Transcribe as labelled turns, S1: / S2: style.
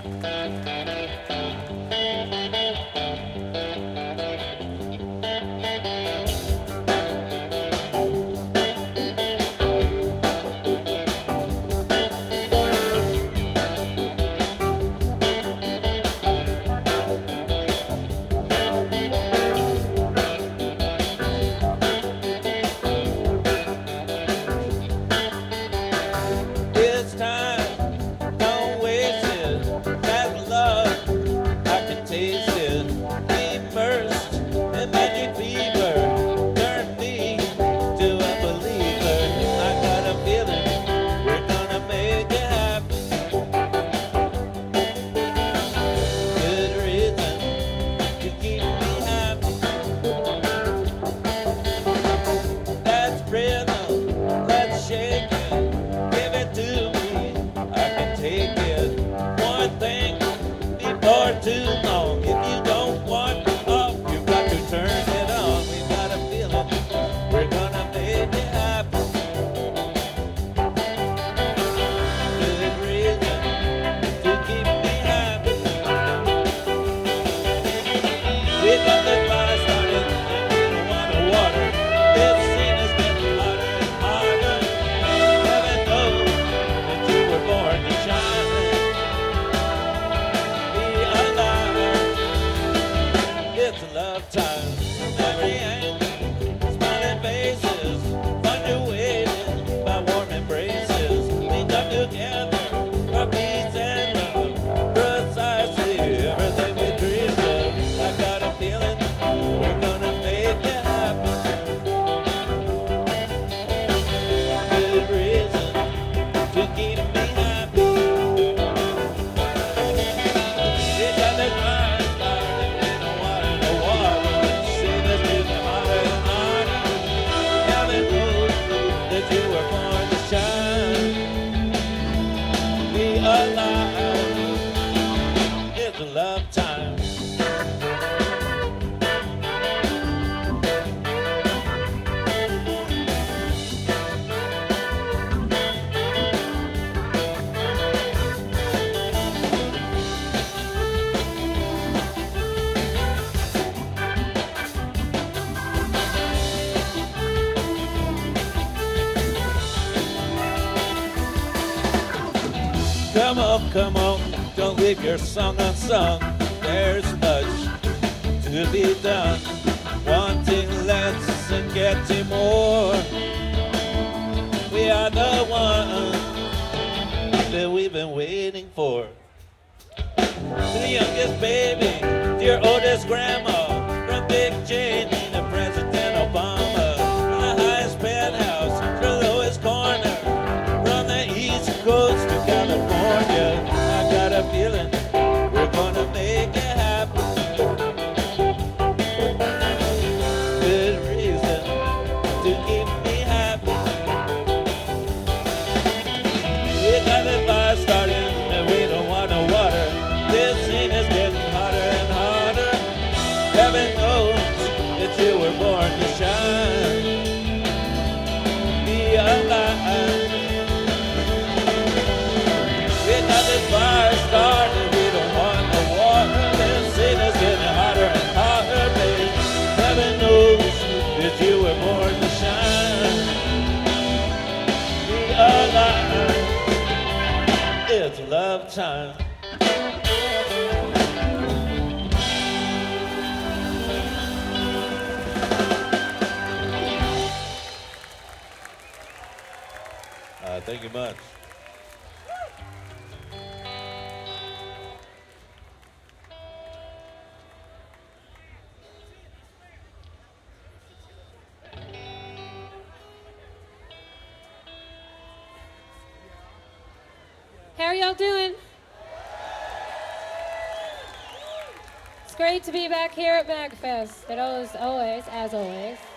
S1: It's time, don't waste it. That love, I can taste it. Immersed in magic fever, turn me to a believer. I got a feeling we're gonna make it happen. Good reason to keep me happy. That's rhythm, let's shake it. Give it to me, I can take it. One thing before too long. If you don't want it off, you've got to turn it on. We've got a feeling we're gonna make it happen. Good reason to keep me happy. We got the fire started and we don't want no water. This scene is getting hotter and harder. Heaven knows that you were born to shine. Be alive. It's love time. Every angle, smiling faces, punctuated by warm embraces. We come together for peace and love, precisely everything we dreamed of. I got a feeling we're gonna make it happen. Good reason to keep me happy. We got the fire started, we don't want no water. See this getting hotter and harder. Heaven knows that you were born to shine. Be alive. It's love time. Come on, don't leave your song unsung. There's much to be done. Wanting less and getting more. We are the one that we've been waiting for. To the youngest baby, dear oldest grandma, from Big Cheney to President Obama, from the highest penthouse to the lowest corner, from the East Coast to California. I got a feeling we're gonna make it happen. Good reason to keep me happy. We got the fire started and we don't want no water. This scene is getting hotter and harder. Heaven knows that you were born to shine. Be alive. We got the fire started, we don't want no water. This scene is getting hotter and hotter, baby. Heaven knows that you were born to shine. Be alive. It's love time. Thank you much.
S2: How are y'all doing? It's great to be back here at MagFest. It always, as always.